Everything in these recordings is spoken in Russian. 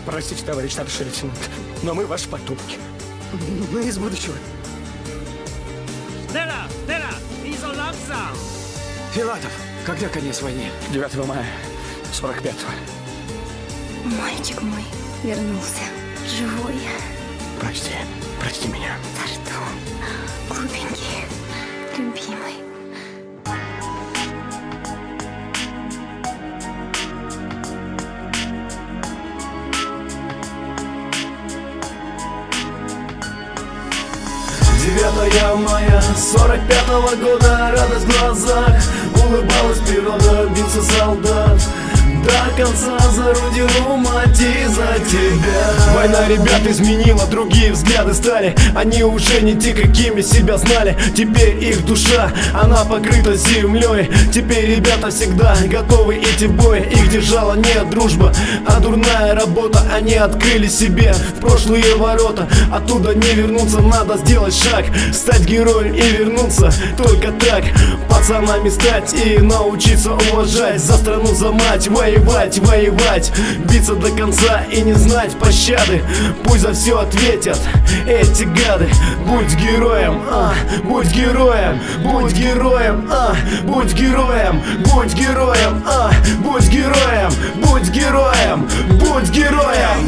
Простите, товарищ старший лейтенант, но мы ваши потомки. Мы из будущего. Филатов, когда конец войны? 9 мая 45-го. Мальчик мой вернулся живой. Прости меня. За что? Глупенький, любимый. Девятое мая 45-го года, радость в глазах, улыбалась природа, бился солдат. До конца за родину, мать, и за тебя. Война ребят изменила, другие взгляды стали. Они уже не те, какими себя знали. Теперь их душа, она покрыта землей. Теперь ребята всегда готовы идти в бой. Их держала не дружба, а дурная работа. Они открыли себе в прошлые ворота. Оттуда не вернуться, надо сделать шаг, стать героем и вернуться. Только так пацанами стать и научиться уважать. За страну, за мать, воевать, биться до конца и не знать пощады. Пусть за все ответят эти гады. Будь героем, будь героем, будь героем, будь героем, будь героем, будь героем, будь героем, будь героем.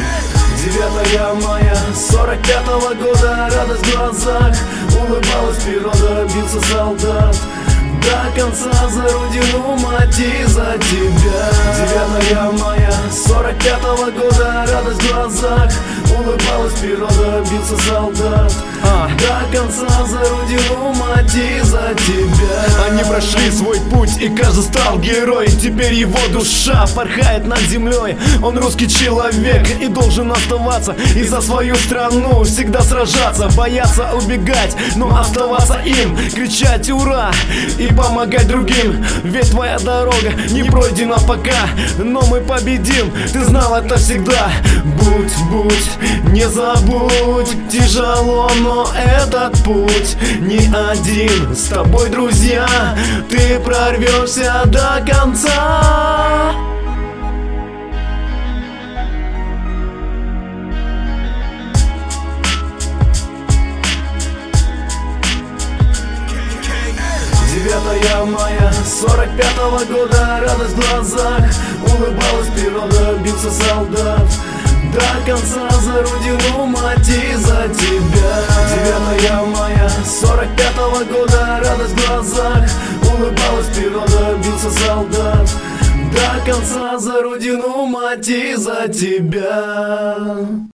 9 мая 45-го года, радость в глазах, улыбалась природа, бился солдат. До конца за родину, мать, и за тебя. 9 мая 45-го года, радость в глазах, улыбалась природа, бился солдат. До конца за родину, мать, и за тебя. Они прошли свой путь, и каждый стал герой. Теперь его душа порхает над землей. Он русский человек и должен оставаться, и за свою страну всегда сражаться. Бояться убегать, но оставаться им, кричать ура и помогать другим. Ведь твоя дорога не пройдена пока, но мы победим, ты знал это всегда. Будь, не забудь, тяжело, но этот путь не один. С тобой, друзья, ты прорвешься до конца. Девятое мая 45-го года, радость в глазах, улыбалась природа, бился солдат. До конца за родину, мать, и за тебя. 9 мая 45-го года, радость в глазах, улыбалась природа, бился солдат. До конца за родину, мать, и за тебя.